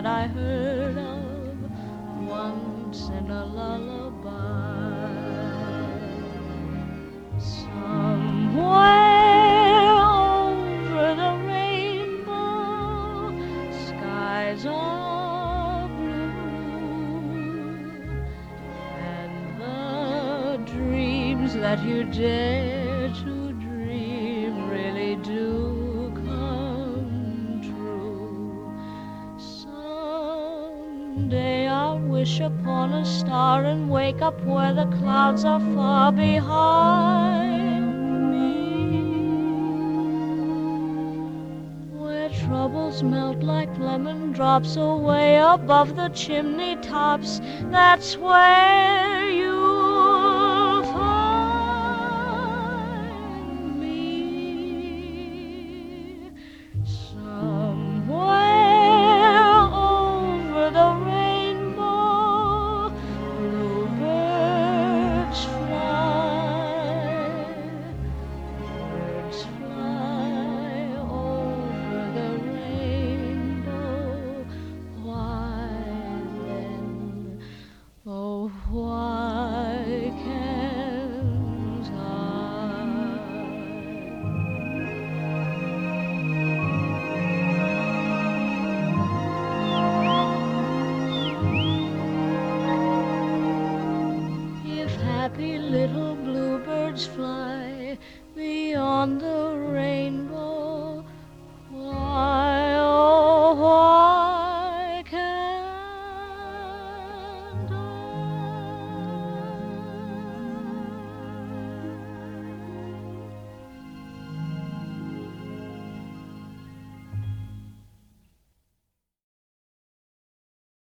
that I heard of once in a lullaby. Somewhere over the rainbow, skies are blue, and the dreams that you dare to dream really do come true. Someday I'll wish upon a star and wake up where the clouds are far behind me, where troubles melt like lemon drops away above the chimney tops. That's where you'll find me. Somewhere over the rainbow, bluebirds fly. Birds fly over the rainbow. Why then, oh, why can't I? If happy little bluebirds fly beyond the